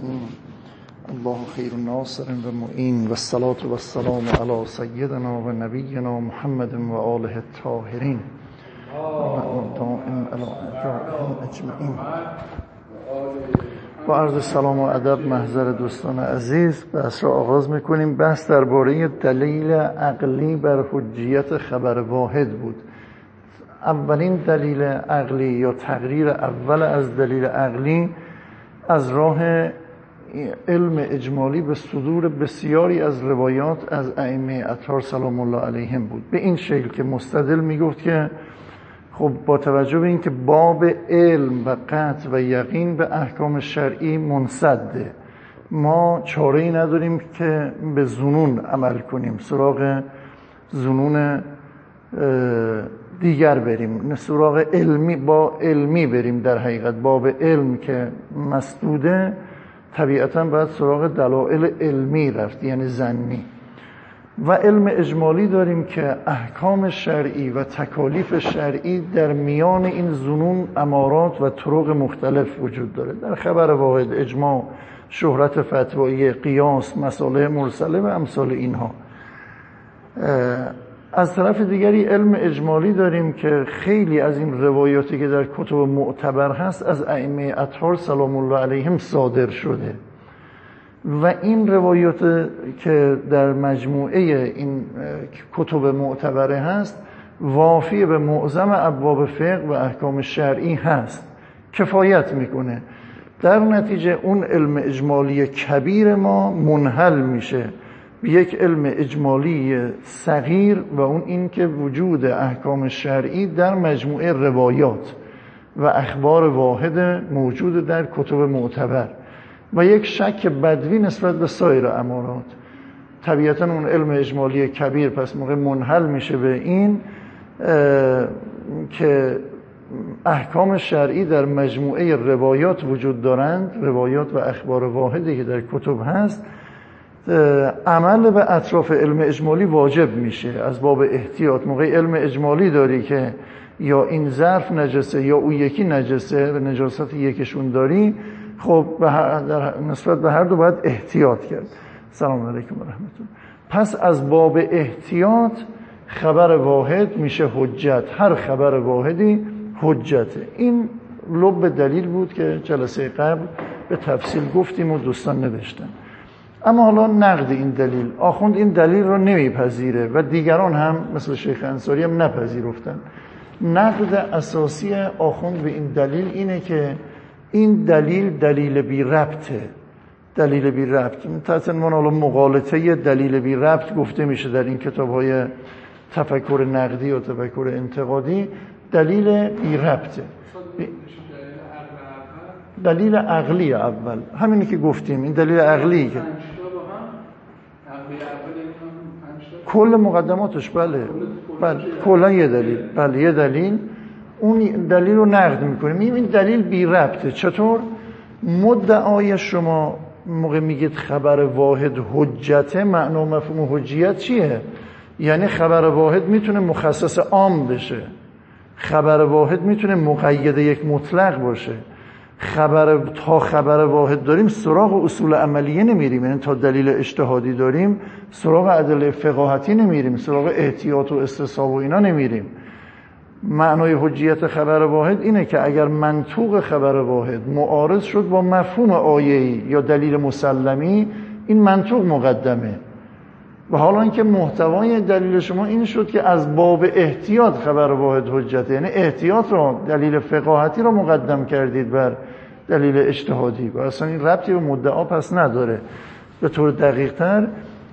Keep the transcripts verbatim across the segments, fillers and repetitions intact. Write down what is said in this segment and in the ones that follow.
الرحیم. الله خیر ناصر و معین و الصلاة و السلام علی سیدنا و نبینا محمد و آله الطاهرین و دائم الی ارواحهم اجمعین. با عرض سلام و ادب محضر دوستان عزیز، بحث را آغاز میکنیم. بحث درباره دلیل عقلی بر حجیت خبر واحد بود. اولین دلیل عقلی یا تقریر اول از دلیل عقلی از راه علم اجمالی به صدور بسیاری از روایات از ائمه اطهار سلام الله علیهم بود، به این شکل که مستدل میگفت که خب با توجه به اینکه باب علم و قطع و یقین به احکام شرعی منصده، ما چاره‌ای نداریم که به ظنون عمل کنیم، سراغ ظنون دیگر بریم، سراغ علمی با علمی بریم. در حقیقت باب علم که مسدوده، طبیعتاً باید سراغ دلایل علمی رفت، یعنی ظنی. و علم اجمالی داریم که احکام شرعی و تکالیف شرعی در میان این ظنون امارات و طرق مختلف وجود داره. در خبر واحد، اجماع، شهرت فتوایی، قیاس، مسائل مرسله و امثال اینها. از طرف دیگری علم اجمالی داریم که خیلی از این روایاتی که در کتب معتبر هست از ائمه اطهار سلام الله علیهم صادر شده و این روایات که در مجموعه این کتب معتبره هست وافی به معظم ابواب فقه و احکام شرعی هست، کفایت میکنه. در نتیجه اون علم اجمالی کبیر ما منحل میشه به یک علم اجمالی صغیر و اون این که وجود احکام شرعی در مجموعه روایات و اخبار واحد موجود در کتب معتبر و یک شک بدوی نسبت به سایر امارات. طبیعتا اون علم اجمالی کبیر پس موقع منحل میشه به این که احکام شرعی در مجموعه روایات وجود دارند، روایات و اخبار واحدی که در کتب هست. عمل به اطراف علم اجمالی واجب میشه از باب احتیاط. موقع علم اجمالی داری که یا این ظرف نجسه یا اون یکی نجسه و نجاست یکشون داری، خب به هر در نسبت به هر دو باید احتیاط کرد. سلام علیکم و رحمت الله. پس از باب احتیاط خبر واحد میشه حجت، هر خبر واحدی حجته. این لب دلیل بود که جلسه قبل به تفصیل گفتیم و دوستان نوشتن. اما حالا نقد این دلیل، آخوند این دلیل رو نمیپذیره و دیگران هم مثل شیخ انصاری هم نپذیرفتن. نقد اساسی آخوند به این دلیل اینه که این دلیل دلیل بی ربطه. دلیل بی ربط مثلا حالا مغالطه دلیل بی ربط گفته میشه در این کتاب‌های تفکر نقدی و تفکر انتقادی. دلیل بی ربطه، دلیل عقلی اول، همینی که گفتیم، این دلیل عقلی که کل مقدماتش بله بله کلا یه دلیل، بله یه دلیل، اون دلیل رو نقد میکنیم. این دلیل بی ربطه. چطور؟ مدعای شما موقع میگید خبر واحد حجته، معنا و مفهوم حجیت چیه؟ یعنی خبر واحد میتونه مخصص عام بشه، خبر واحد میتونه مقید یک مطلق باشه. خبر تا خبر واحد داریم سراغ اصول عملیه نمیریم، یعنی تا دلیل اجتهادی داریم سراغ ادله فقاهتی نمیریم، سراغ احتیاط و استصحاب و اینا نمیریم. معنای حجیت خبر واحد اینه که اگر منطوق خبر واحد معارض شد با مفهوم آیه‌ای یا دلیل مسلمی، این منطوق مقدمه. و حالا اینکه محتوای دلیل شما این شد که از باب احتیاط خبر واحد حجته، یعنی احتیاط رو، دلیل فقاهتی رو مقدم کردید بر دلیل اجتهادی و اصلا این ربطی به مدعا پس نداره. به طور دقیق تر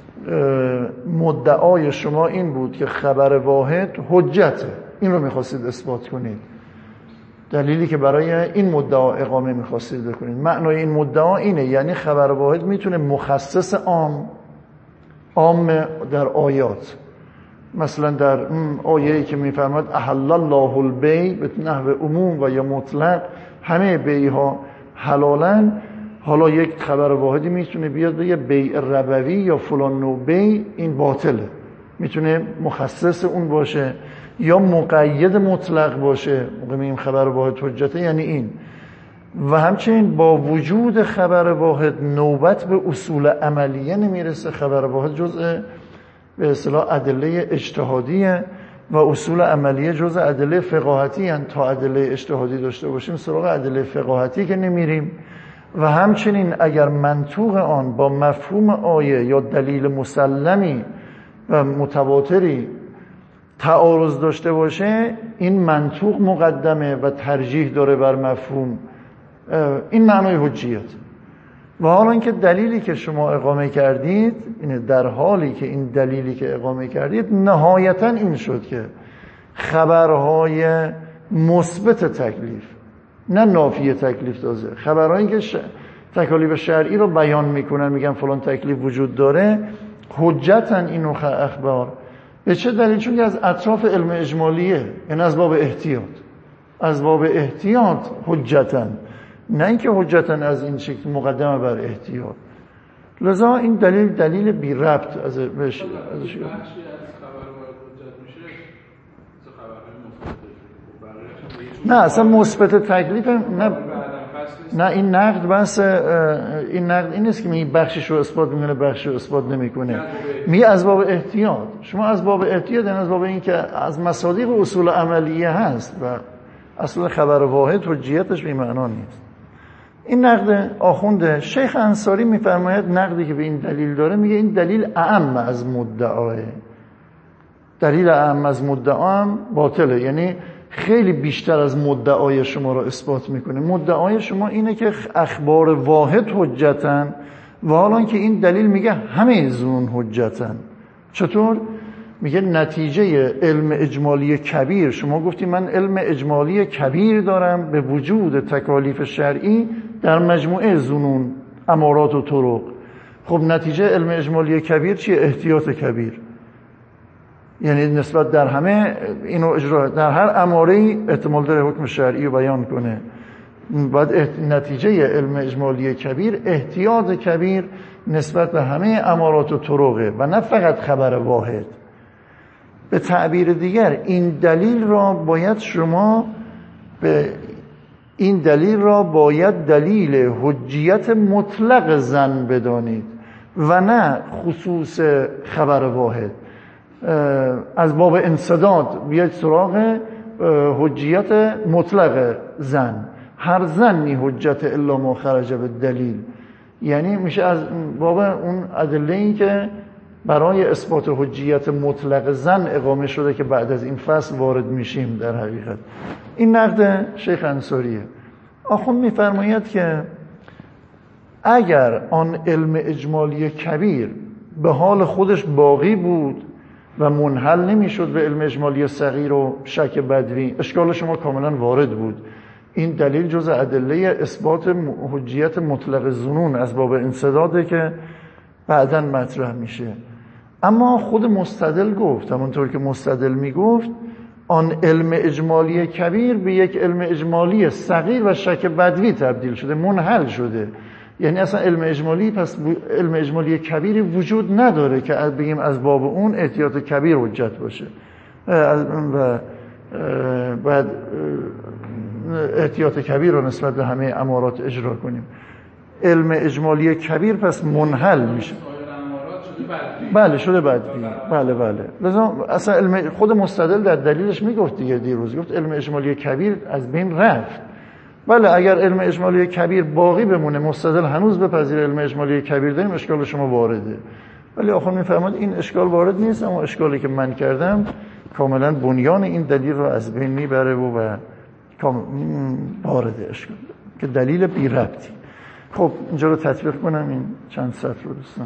مدعای شما این بود که خبر واحد حجته، این رو میخواستید اثبات کنید، دلیلی که برای این مدعا اقامه میخواستید بکنید. معنای این مدعا اینه، یعنی خبر واحد میتونه مخصص عام عام در آیات، مثلا در آیه‌ای که میفرماد احل الله البیع به نحو عموم و یا مطلق، همه بیع‌ها حلالن. حالا یک خبر واحدی میتونه بیاد بگه بیع ربوی یا فلان نوع بیع این باطله، میتونه مخصص اون باشه یا مقید مطلق باشه. موقع میگیم خبر واحد حجته یعنی این. و همچنین با وجود خبر واحد نوبت به اصول عملیه نمیرسه. خبر واحد جزء به اصطلاح ادله اجتهادیه و اصول عملیه جزء ادله فقاهتی هستند. تا ادله اجتهادی داشته باشیم سراغ ادله فقاهتی که نمیریم. و همچنین اگر منطوق آن با مفهوم آیه یا دلیل مسلمی و متواتری تعارض داشته باشه، این منطوق مقدمه و ترجیح داره بر مفهوم. این معنای حجیت. و حالا اینکه دلیلی که شما اقامه کردید، اینه در حالی که این دلیلی که اقامه کردید نهایتا این شد که خبرهای مثبت تکلیف، نه نافی تکلیف، تازه خبرهایی که ش... تکالیف شرعی رو بیان میکنن، میگن فلان تکلیف وجود داره، حجتن این نوع اخبار. به چه دلیل؟ چون از اطراف علم اجمالیه، یعنی از باب احتیاط، از باب احتیاط حجتن، نه اینکه حجتن از این شکل مقدمه بر احتیاط. لذا این دلیل دلیل بی ربط از بهش ازش نه اصلا مثبت تکلیف نه نه این نقد بس این نقد این نیست که می بخشش رو اثبات میکنه بخشش رو اثبات نمیکنه، می از باب احتیاط. شما از باب احتیاط یعنی از باب این که از مصادیق اصول عملیه هست و اصل خبر واحد حجیتش به معنا نیست. این نقد آخوند شیخ انصاری میفرماید نقدی که به این دلیل داره، میگه این دلیل اعم از مدعاه، دلیل اعم از مدعا هم باطله، یعنی خیلی بیشتر از مدعای شما را اثبات میکنه. مدعای شما اینه که اخبار واحد حجتن و حالا که این دلیل میگه همه ظنون حجتن. چطور؟ میگه نتیجه علم اجمالی کبیر، شما گفتی من علم اجمالی کبیر دارم به وجود تکالیف شرعی در مجموعه ظنون، امارات و طرق. خب نتیجه علم اجمالی کبیر چیه؟ احتیاط کبیر، یعنی نسبت در همه اینو اجرا، در هر اماره احتمال داره حکم شرعی رو بیان کنه. بعد نتیجه علم اجمالی کبیر احتیاط کبیر نسبت به همه امارات و طرقه و نه فقط خبر واحد. به تعبیر دیگر این دلیل را باید شما به این دلیل را باید دلیل حجیت مطلق ظن بدانید و نه خصوص خبر واحد. از باب انسداد بیاید سراغ حجیت مطلق ظن. هر ظنی حجت الا ما خرج به دلیل، یعنی میشه از باب اون ادله این که برای اثبات حجیت مطلق ظن اقامه شده که بعد از این فصل وارد میشیم. در حقیقت این نقد شیخ انصاریه. آخوند میفرماید که اگر آن علم اجمالی کبیر به حال خودش باقی بود و منحل نمیشد به علم اجمالی صغیر و شک بدوی، اشکال شما کاملا وارد بود. این دلیل جز ادله اثبات حجیت مطلق ظنون از باب انسداده که بعداً مطرح میشه. اما خود مستدل گفت، همونطور که مستدل میگفت، آن علم اجمالی کبیر به یک علم اجمالی صغیر و شک بدوی تبدیل شده، منحل شده. یعنی اصلا علم اجمالی، پس علم اجمالی کبیری وجود نداره که بگیم از باب اون احتیاط کبیر حجت باشه و بعد احتیاط کبیر رو نسبت به همه امارات اجرا کنیم. علم اجمالی کبیر پس منحل میشه. بله شده بدوی. بله بله. لذا اصلا علم خود مستدل در دلیلش میگفت دیگه، دیروز گفت علم اجمالی کبیر از بین رفت. بله اگر علم اجمالی کبیر باقی بمونه، مستدل هنوز بپذیر علم اجمالی کبیر داریم، اشکال شما وارده. ولی آخوند میفرماد این اشکال وارد نیست، اما اشکالی که من کردم کاملا بنیان این دلیل رو از بین میبره و, و وارد اشکال که دلیل بی ربطی. خب اینجا رو تطبیق کنم این چند سطر رو دوستان.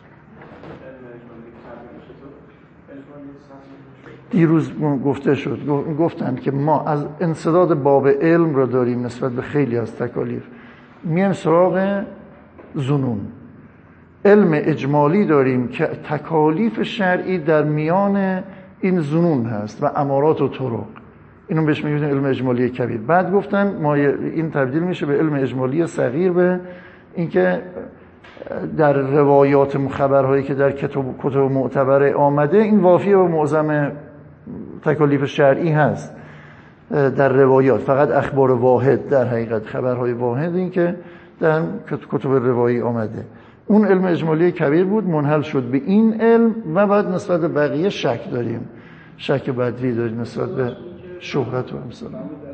دیروز گفته شد، گفتند که ما از انسداد باب علم رو داریم نسبت به خیلی از تکالیف، میایم سراغ ظنون. علم اجمالی داریم که تکالیف شرعی در میان این ظنون هست و امارات و طرق، اینو بهش میگن علم اجمالی کبیر. بعد گفتن ما این تبدیل میشه به علم اجمالی صغیر، به اینکه در روایات خبرهایی که در کتب کتب معتبر آمده این وافی و معظم تکالیف شرعی هست. در روایات، فقط اخبار واحد در حقیقت خبرهای واحد این که در کتب روایی آمده. اون علم اجمالی کبیر بود، منحل شد به این علم و بعد نسبت به بقیه شک داریم، شک بدوی داریم نسبت به شهرت و امثال.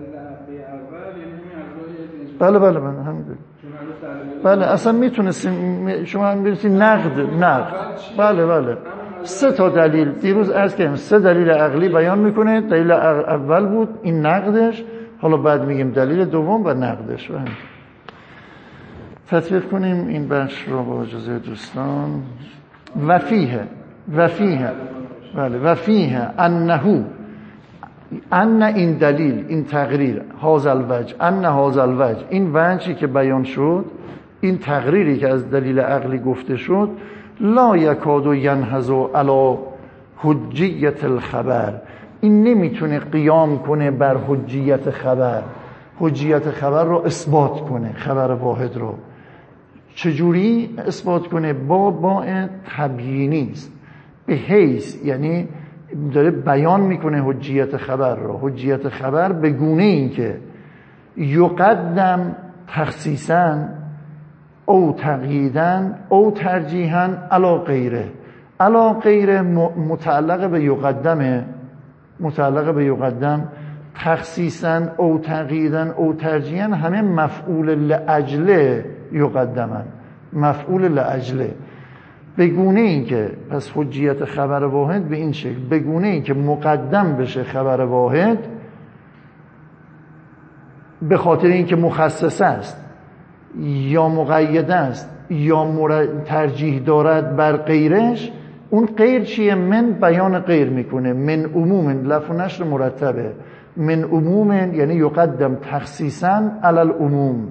بله بله بله همینطور. بله اصلا میتونستیم شما هم برید نقد نقد بله بله سه تا دلیل دیروز عرض کردم، سه دلیل عقلی بیان میکنه. دلیل اول بود این نقدش، حالا بعد میگیم دلیل دوم و نقدش. تطبیق کنیم این بخش رو با اجازه دوستان. وفیه وفیه بله وفیه انه ان این دلیل، این تقریر، هذا الوجه، ان هذا الوجه، این وجهی که بیان شد، این تقریری که از دلیل عقلی گفته شد، لا یکاد ینهض علی حجیت الخبر، این نمیتونه قیام کنه بر حجیت خبر، حجیت خبر رو اثبات کنه، خبر واحد رو چجوری اثبات کنه؟ با با تبیینی است، به حیث یعنی داره بیان میکنه حجیت خبر رو. حجیت خبر به گونه این که یقدم تخصیصا او تقییدا او ترجیحا علی غیره. علی غیره متعلق به یقدمه، متعلق به یقدم، تخصیصا او تقییدا او ترجیحا همه مفعول لاجله یقدمن، مفعول لاجله. به گونه این که پس حجیت خبر واحد به این شکل، به گونه این که مقدم بشه خبر واحد به خاطر اینکه مخصص است یا مقید است یا ترجیح دارد بر غیرش. اون غیر چیه؟ من بیان غیر میکنه، من عموم، لفظ و نشر مرتبه، من عموم یعنی یقدم تخصیصا علی العموم،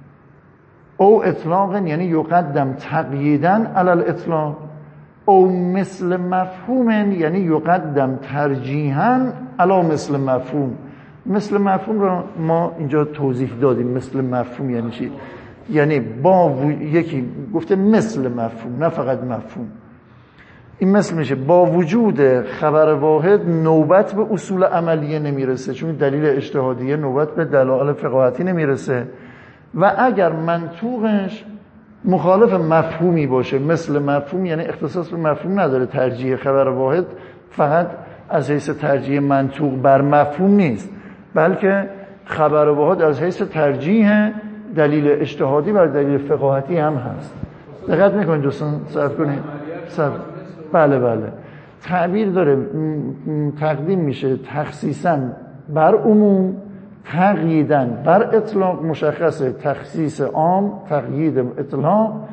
او اطلاق یعنی یقدم تقییدا علی الاطلاق، او مثل مفهوم یعنی یقدم ترجیحا علی مثل مفهوم. مثل مفهوم رو ما اینجا توضیح دادیم. مثل مفهوم یعنی چی؟ یعنی با و... یکی گفته مثل مفهوم، نه فقط مفهوم. این مثل میشه با وجود خبر واحد نوبت به اصول عملیه نمیرسه، چون دلیل اجتهادیه نوبت به دلایل فقاهتی نمیرسه. و اگر منطوقش مخالف مفهومی باشه، مثل مفهوم یعنی اختصاص به مفهوم نداره، ترجیح خبر واحد فقط از حیث ترجیح منطوق بر مفهوم نیست، بلکه خبر واحد از حیث ترجیح دلیل اجتهادی بر دلیل فقاهتی هم هست. دقت میکنید دوستان؟ صبر کنید. صبر. بله بله تعبیر داره، تقدیم میشه تخصیصا بر عموم، تقییدن بر اطلاق، مشخصه تخصیص عام، تقیید اطلاق،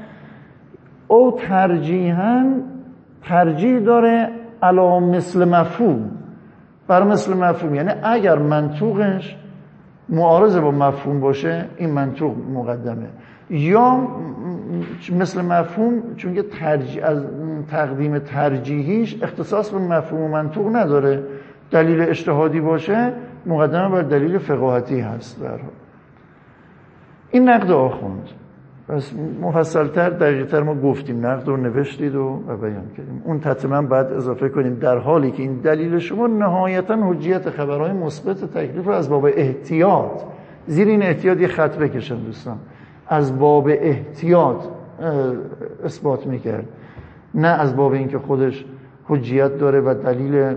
او ترجیحاً ترجیح داره علی مثل مفهوم، بر مثل مفهوم. یعنی اگر منطوقش معارض با مفهوم باشه این منطوق مقدمه، یا مثل مفهوم چون که ترجیح از تقدیم ترجیحیش اختصاص به مفهوم و منطوق نداره، دلیل اجتهادی باشه مقدمه بر دلیل فقاهتی هست. در این نقد آخوند پس مفصلتر دقیق‌تر ما گفتیم، نقد رو نوشتید و, و بیان کردیم. اون تتمم بعد اضافه کنیم در حالی که این دلیل شما نهایتا حجیت خبرهای مثبت تکلیف رو از باب احتیاط، زیر این احتیاط یه خط بکشن دوستان، از باب احتیاط اثبات میکرد، نه از باب اینکه خودش حجیت داره و دلیل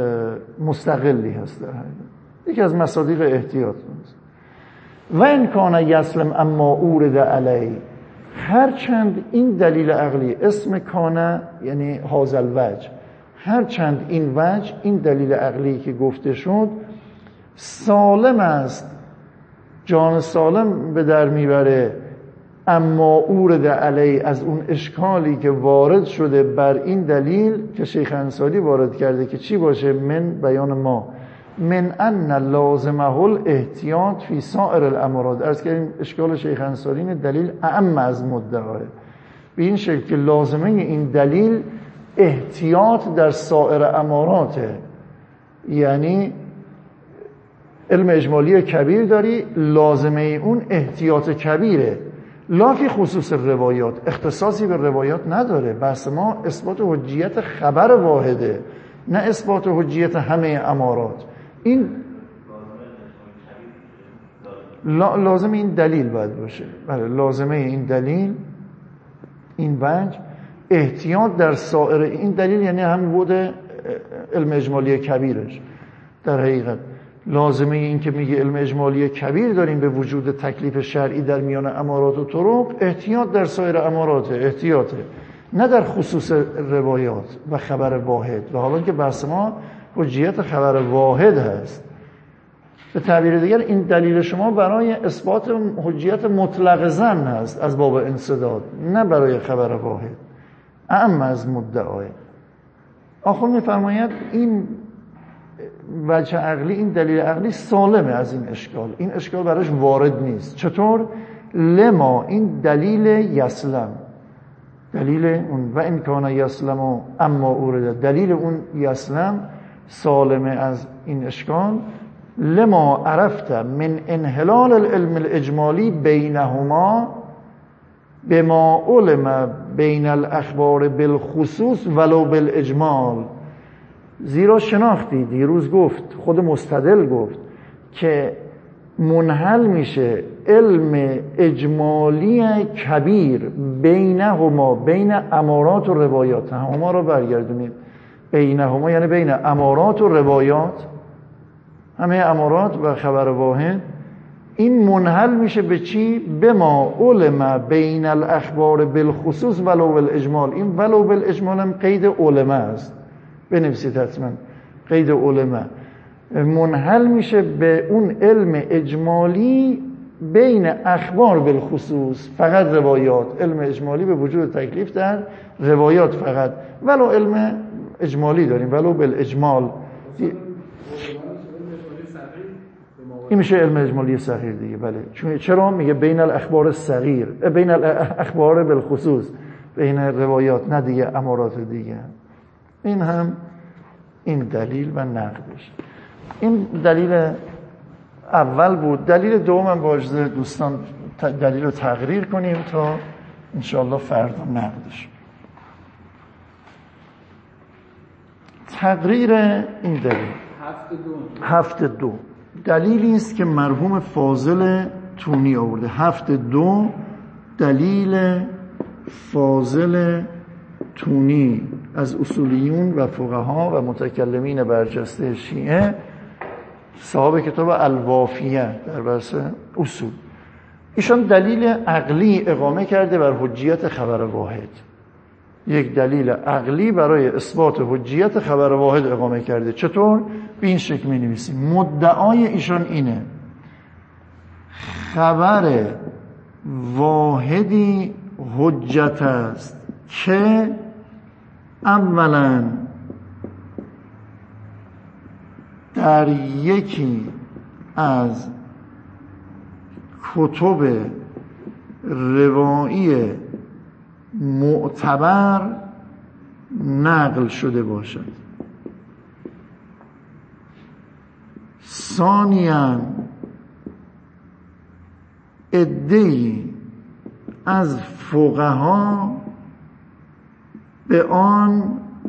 مستقلی هست. در حقیقت یکی از مصادیق احتیاط است. و این کان یسلم اما اورد علی، هرچند این دلیل عقلی اسم کانه یعنی هذا الوجه، هرچند این وجه، این دلیل عقلی که گفته شد سالم است، جان سالم به در میبره، اما اورد علی از اون اشکالی که وارد شده بر این دلیل که شیخ انصاری وارد کرده که چی باشه؟ من بیان ما من ان لازمه الاحتیاط فی سائر الامراض. عرض کردیم اشکال شیخ انصاری این دلیل اعم از مدعاه، به این شکل که لازمه این دلیل احتیاط در سائر اماراته، یعنی علم اجمالی کبیر داری، لازمه اون احتیاط کبیره، لا فی خصوص روایات، اختصاصی به روایات نداره. بحث ما اثبات حجیت خبر واحده، نه اثبات حجیت همه امارات. این لازم این دلیل باید باشه. بله لازمه این دلیل این وجه احتیاط در سایر این دلیل یعنی هم بود علم اجمالی کبیرش. در حقیقت لازمه این که میگه علم اجمالی کبیر داریم به وجود تکلیف شرعی در میان امارات و طرق، احتیاط در سایر امارات، احتیاطه نه در خصوص روایات و خبر واحد. و حالا که بحث ما حجیت خبر واحد هست، به تعبیر دیگر این دلیل شما برای اثبات حجیت مطلق ظن هست از باب انسداد، نه برای خبر واحد اعم از مدعای. آخر میفرماید این وجه عقلی، این دلیل عقلی سالمه از این اشکال، این اشکال براش وارد نیست. چطور؟ لما این دلیل یسلم، دلیل اون و این کان یسلم و اما اورده، دلیل اون یسلم سالمه از این اشکال. لما عرفت من انحلال العلم الاجمالی بینهما بما علم بین الاخبار بالخصوص ولو بالاجمال. زیرا شناختی دیروز گفت، خود مستدل گفت که منحل میشه علم اجمالی کبیر بینهما، بین امارات و روایات. هما رو برگردونید، بینهما یعنی بین امارات و روایات، همه امارات و خبر واحد. این منحل میشه به چی؟ به ما علم بین الاخبار بالخصوص ولو بالاجمال. این ولو بالاجمال هم قید علمه است، بنویسید حتما قید علمه. منحل میشه به اون علم اجمالی بین اخبار بالخصوص، فقط روایات، علم اجمالی به وجود تکلیف در روایات فقط، ولو علم اجمالی داریم ولو بالاجمال. این میشه علم اجمالی صغیر دیگه. بله چون چرا میگه بین الاخبار صغیر، بین الاخبار بالخصوص، بین روایات، نه دیگه امارات دیگه. این هم این دلیل و نقدش. این دلیل اول بود. دلیل دوم هم با اجازه دوستان دلیل رو تقریر کنیم تا انشاءالله فردا نقدش. تقریر این دلیل هفت دو هفت دو دلیلی است که مرحوم فاضل تونی آورده. هفت دو دلیل فاضل تونی از اصولیون و فقها و متکلمین برجسته شیعه، صاحب کتاب الوافیه در بحث اصول. ایشان دلیل عقلی اقامه کرده بر حجیت خبر واحد. یک دلیل عقلی برای اثبات حجیت خبر واحد اقامه کرده. چطور؟ به این شکل می نویسیم. مدعای ایشان اینه خبر واحدی حجت است که اولا در یکی از کتب روایی معتبر نقل شده باشد. ثانیاً عده‌ای از فقها به آن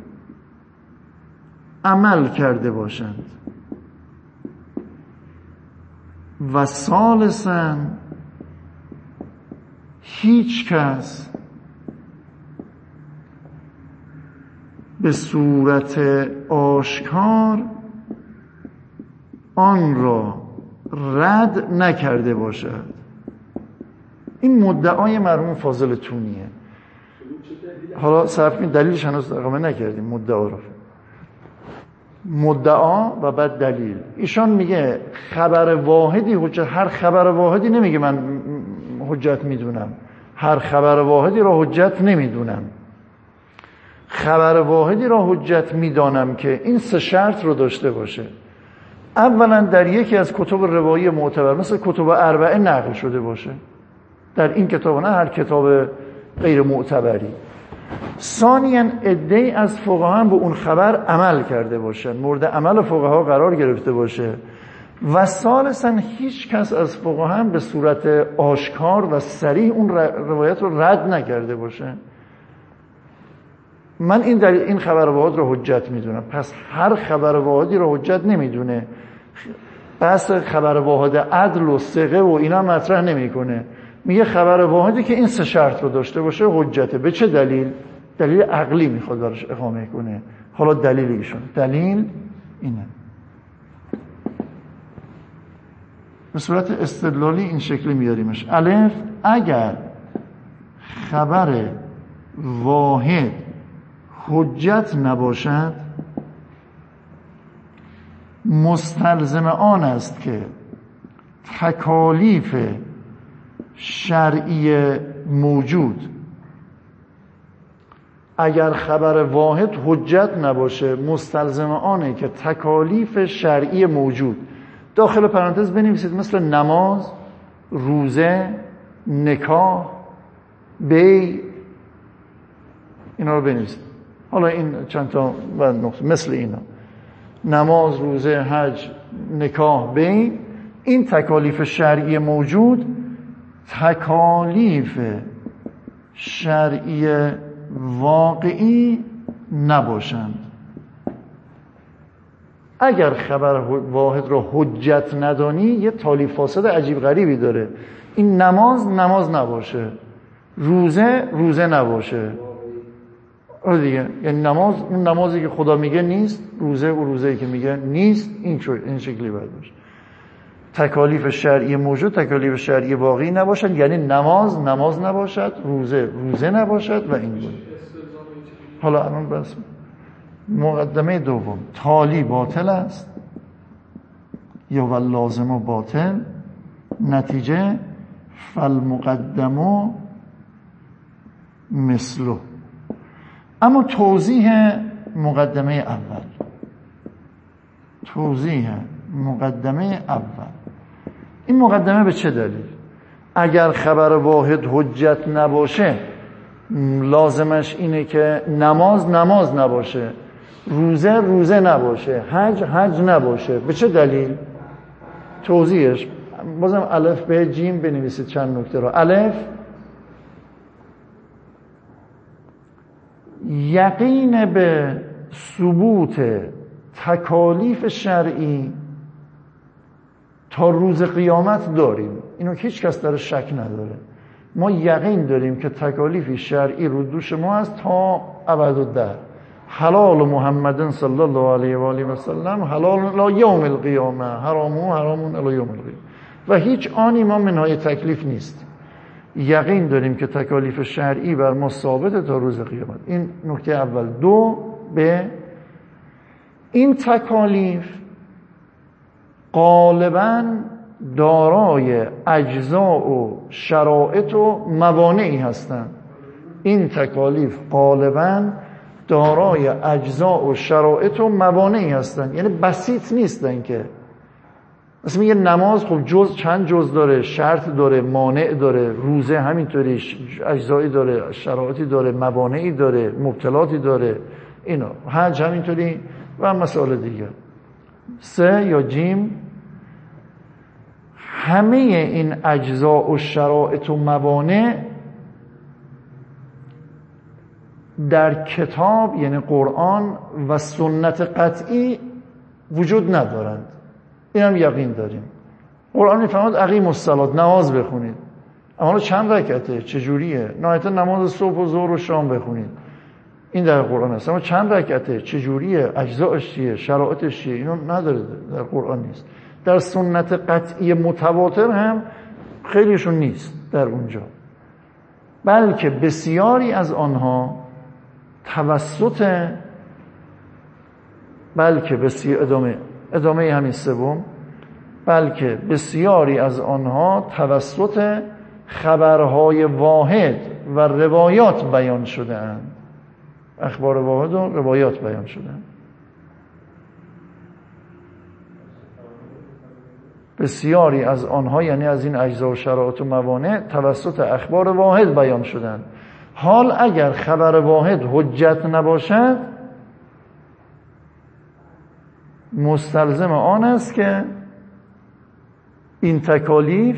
عمل کرده باشند. و ثالثاً هیچ کس به صورت آشکار آن را رد نکرده باشد. این مدعای مرحوم فاضل تونیه. حالا صرف کنید دلیلش هنوز اقامه نکردیم. مدعا رو مدعا و بعد دلیل. ایشان میگه خبر واحدی حجت، هر خبر واحدی نمیگه من حجت میدونم، هر خبر واحدی را حجت نمیدونم. خبر واحدی را حجت میدانم که این سه شرط رو داشته باشه. اولا در یکی از کتب روایی معتبر مثل کتب اربعه نقل شده باشه، در این کتاب، نه هر کتاب غیر معتبری. ثانیاً عده‌ای از فقها هم به اون خبر عمل کرده باشن، مورد عمل فقها قرار گرفته باشه. و ثالثاً هیچ کس از فقها هم به صورت آشکار و صریح اون روایت رو رد نکرده باشه. من این در این خبر واحد رو حجت میدونم. پس هر خبر واحدی رو حجت نمیدونه. بحث خبر واحد عدل و ثقه و اینا مطرح نمیکنه. میگه خبر واحدی که این سه شرط رو داشته باشه حجته. به چه دلیل؟ دلیل عقلی میخواد براش اقامه کنه. حالا دلیل ایشون، دلیل اینه. به صورت استدلالی این شکلی میاریمش. الف، اگر خبر واحد حجت نباشد مستلزم آن است که تکالیف شرعی موجود، اگر خبر واحد حجت نباشه مستلزم آنه که تکالیف شرعی موجود، داخل پرانتز بنویسید مثل نماز، روزه، نکاح، بی، اینا رو بنویسید. حالا این چند تا نقطه مثل اینا، نماز، روزه، حج، نکاح، بی، این تکالیف شرعی موجود تکالیف شرعی واقعی نباشند. اگر خبر واحد رو حجت ندانی یه تالیف فاسد عجیب غریبی داره. این نماز نماز نباشه، روزه روزه نباشه، آره دیگه، یعنی نماز اون نمازی که خدا میگه نیست، روزه و روزه‌ای که میگه نیست، این این شکلی باید باشه. تکالیف شرعی موجود تکالیف شرعی واقعی نباشد، یعنی نماز نماز نباشد، روزه روزه نباشد و این بود. حالا الان بس مقدمه دوم، تالی باطل است یا و لازم و باطل، نتیجه فالمقدم مثله. اما توضیح مقدمه اول، توضیح مقدمه اول، این مقدمه به چه دلیل؟ اگر خبر واحد حجت نباشه لازمش اینه که نماز نماز نباشه، روزه روزه نباشه، حج حج نباشه. به چه دلیل؟ توضیحش بازم الف به جیم بنویسید چند نکته رو. الف، یقین به ثبوت تکالیف شرعی تا روز قیامت داریم، اینو هیچ کس در شک نداره. ما یقین داریم که تکالیف شرعی رو دوش ما هست تا ابدالدهر. حلال محمد صلی الله علیه و آله و سلم حلال الی یوم القیامه، حرامه حرامون الی یوم القیامه، و هیچ آنی ما منهای تکلیف نیست. یقین داریم که تکالیف شرعی بر ما ثابت تا روز قیامت. این نکته اول. دو، به این تکالیف غالباً دارای اجزاء و شرایط و موانعی هستند. این تکالیف غالباً دارای اجزاء و شرایط و موانعی هستند، یعنی بسیط نیستن که مثلا میگه نماز خب جز چند جز داره، شرط داره، مانع داره، روزه همینطوری اجزایی داره، شرایطی داره، موانعی داره، مبتلاتی داره، اینا، حج همینطوری و مسائل دیگه. سه یا جیم، همه این اجزا و شرایط و موانع در کتاب یعنی قرآن و سنت قطعی وجود ندارند. این هم یقین داریم. قرآن میفرماد اقیموا الصلاة، نماز بخونید. اما چند رکعته؟ چجوریه؟ نهایتا نماز صبح و ظهر و شام بخونید. این در قرآن هست. اما چند رکعته؟ چجوریه؟ اجزاش چیه؟ شرایطش چیه؟ اینو نداره، در قرآن نیست. در سنت قطعی متواتر هم خیلیشون نیست در اونجا، بلکه بسیاری از آنها توسط بلکه بسیار ادامه ادامه همین سوم بلکه بسیاری از آنها توسط خبرهای واحد و روایات بیان شده اند. اخبار واحد و روایات بیان شده اند. بسیاری از آنها یعنی از این اجزا و شرایط و موانع توسط اخبار واحد بیان شدند. حال اگر خبر واحد حجت نباشد مستلزم آن است که این تکالیف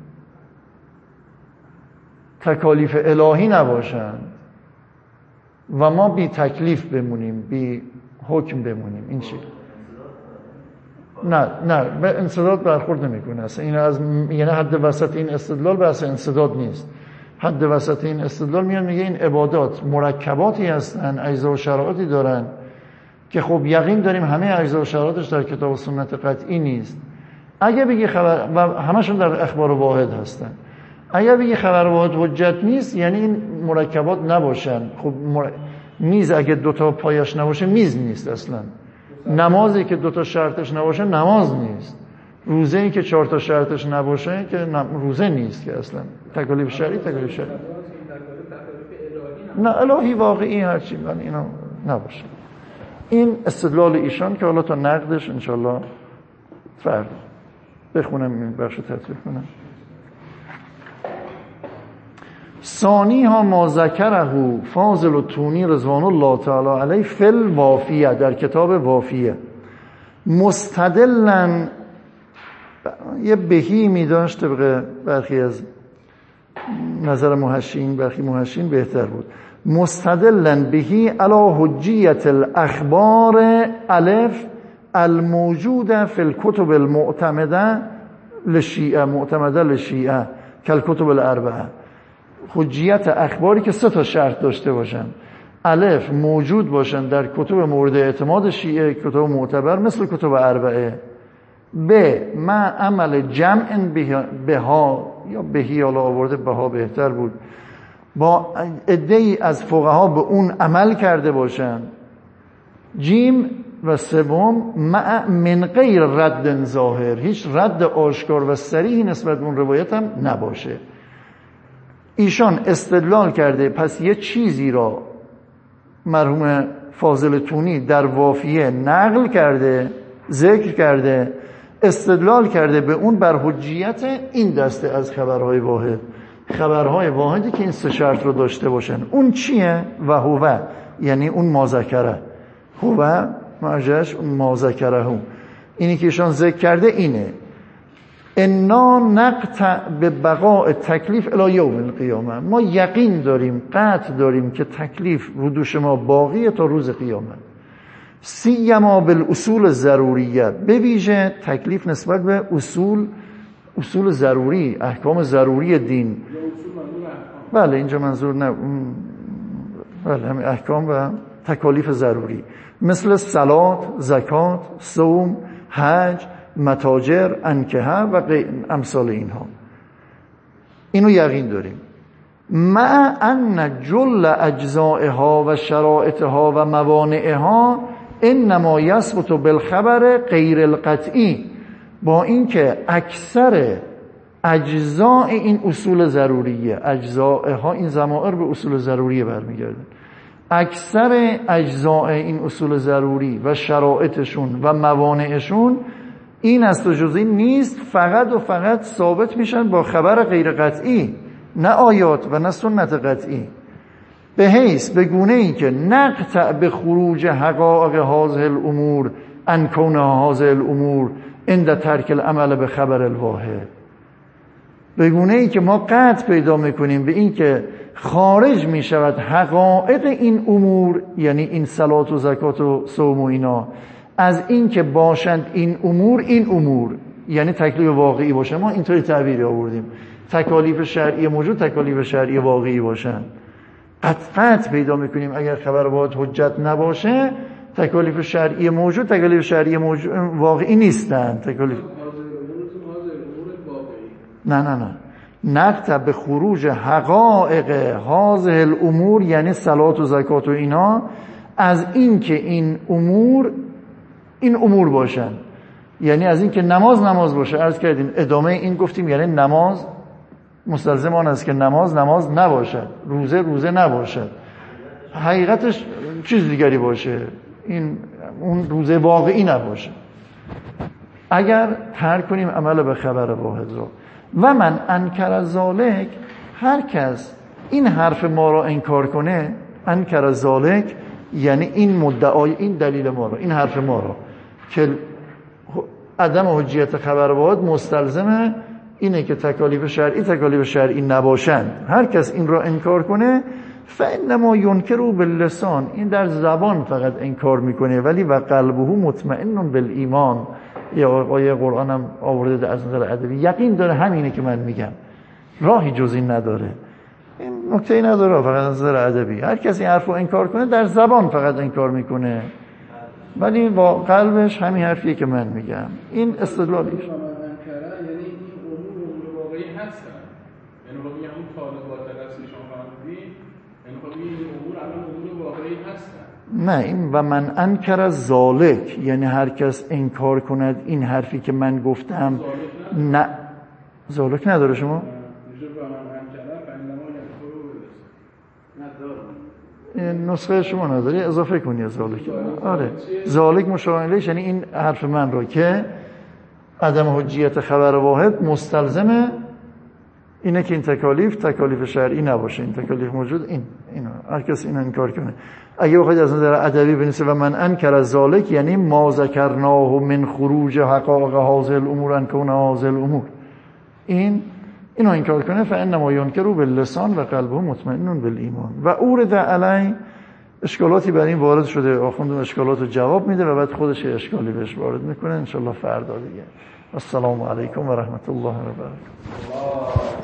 تکالیف الهی نباشند و ما بی تکلیف بمونیم، بی حکم بمونیم. این چی؟ نه نه به انسداد برخورد نمیکنه اصلا. این از یعنی حد وسط این استدلال بحث انسداد نیست. حد وسط این استدلال میاد میگه این عبادات مرکباتی هستن، اجزا و شرایطی دارن که خب یقین داریم همه اجزا و شرایطش در کتاب و سنت قطعی نیست. اگه بگی خبر و همشون در اخبار واحد هستن، اگه بگی خبر واحد حجت نیست یعنی این مرکبات نباشن. خب مر... میز اگه دوتا پایش نباشه میز نیست اصلا. نمازی که دوتا شرطش نباشه نماز نیست. روزه ای که چهار تا شرطش نباشه که روزه نیست که اصلا. تکالیف شرعی تکالیف شرعی نه الهی واقعی هرچی من اینا نباشه. این استدلال ایشان که حالا تا نقدش انشالله فردا بخونم این بخش رو تطبیق کنم. ثانی ها ما ذکره فاضل و تونی رضوان الله تعالی علیه فل وافیه، در کتاب وافیه مستدلن یه بهی می داشت طبق برخی از نظر محشین، برخی محشین بهتر بود. مستدلن بهی علی حجیت الاخبار الف الموجوده فی الکتب المعتمده لشیعه، معتمده لشیعه کالکتب الاربعه. حجیت اخباری که سه تا شرط داشته باشن. الف موجود باشن در کتب مورد اعتماد شیعه، کتب معتبر مثل کتب اربعه. ب ما عمل جمع بها یا بهی حالا آورده بها بهتر بود، با عده‌ای از فقها به اون عمل کرده باشن. جیم و سوم مع من غیر رد ظاهر، هیچ رد آشکار و صریحی نسبت به اون روایت هم نباشه. ایشان استدلال کرده پس یه چیزی را مرحوم فاضل تونی در وافیه نقل کرده، ذکر کرده، استدلال کرده به اون بر حجیت این دسته از خبرهای واحد. خبرهای واحدی که این سه شرط رو داشته باشن. اون چیه؟ و هو یعنی اون ما ذکره، هو معجش اون ما ذکره هم. اینی که ایشان ذکر کرده اینه انا نقطع به بقاء تکلیف الی یوم القیامه. ما یقین داریم، قطع داریم که تکلیف رو دوش ما باقیه تا روز قیامت. سیما بالاصول ضروریه، به ویژه تکلیف نسبت به اصول اصول ضروری، احکام ضروری دین. بله اینجا منظور نه، بله همین احکام و تکالیف ضروری مثل صلات، زکات، صوم، حج، متاجر، انکحه و امثال اینها. اینو یقین داریم. مع ان جل اجزائها و شرائطها و موانعها انما یثبت بالخبر غیر القطعی، با اینکه اکثر اجزاء این اصول ضروریه، اجزائها این ضمائر به اصول ضروریه برمیگردن، اکثر اجزاء این اصول ضروری و شرائطشون و موانعشون این است و جز این نیست، فقط و فقط ثابت میشن با خبر غیر قطعی، نه آیات و نه سنت قطعی. به حیث به گونه ای که نقطع به خروج حقائق هذه الامور ان کونها هذه الامور عند ترک العمل به خبر الواحد. به گونه ای که ما قطع پیدا میکنیم به این که خارج میشود حقایق این امور، یعنی این صلات و زکات و صوم و اینا، از این که باشند این امور این امور، یعنی تکلیف واقعی باشه. ما اینطوری تعبیری آوردیم، تکالیف شرعی موجود تکالیف شرعی واقعی باشن. قطعت پیدا میکنیم اگر خبر واحد حجت نباشه، تکالیف شرعی موجود تکالیف شرعی موجود واقعی نیستن. تکالیف نه نه نه نقطع به خروج حقایق هذه الامور، یعنی صلات و زکات و اینا، از این که این امور این امور باشن، یعنی از این که نماز نماز باشه. عرض کردیم ادامه این گفتیم یعنی نماز مستلزم آن است که نماز نماز نباشد، روزه روزه نباشد، حقیقتش چیز دیگری باشه، این اون روزه واقعی نباشه. اگر ترک کنیم عمل به خبر واحد رو. و من انکر ذالک، هر کس این حرف ما رو انکار کنه، انکر ذالک یعنی این مدعای این دلیل ما رو، این حرف ما رو که عدم حجیت خبر واحد مستلزمه اینه که تکالیف شرعی تکالیف شرعی نباشند. هر کس این را انکار کنه فانما ینکر باللسان، این در زبان فقط انکار میکنه، ولی و قلبه مطمئن بالایمان، یا آیه قرآن هم آورده از نظر ادبی، یقین داره همینه که من میگم، راهی جز این نداره. این نکته نداره، فقط از نظر ادبی هر کسی حرفو انکار کنه در زبان فقط انکار میکنه، ولی با قلبش همین حرفیه که من میگم. این استدلالیش. یعنی این امور امور واقعی هستن، یعنی خب میگم اون طالبات درس شما فرمودین، یعنی خب این امور الان امور واقعی هستن. نه، این و من انکر ذالک، یعنی هر کس انکار کند این حرفی که من گفتم. نه ذالک نداره شما؟ این نسخه شما نداری، اضافه کنی از ذالک. آره ذالک مشار الیه، یعنی این حرف من رو که عدم حجیت خبر واحد مستلزمه اینه که این تکالیف تکالیف شرعی نباشه، این تکالیف موجود این اینو هر کس اینو انکار کنه. اگه بخواید از نظر ادبی بنویسه و من انکر از ذالک، یعنی ما ذکرناه من خروج حقائق هذه الامور ان کون هذه الامور، این اینو انکار کنه، فانما ینکر باللسان و قلبه مطمئن بالایمان. و اورد علی اشکالاتی بر این وارد شده، آخوند اون اشکالات رو جواب میده و بعد خودش اشکالی بهش وارد میکنه ان شاء الله فردا دیگه. السلام علیکم و رحمت الله و برکاته.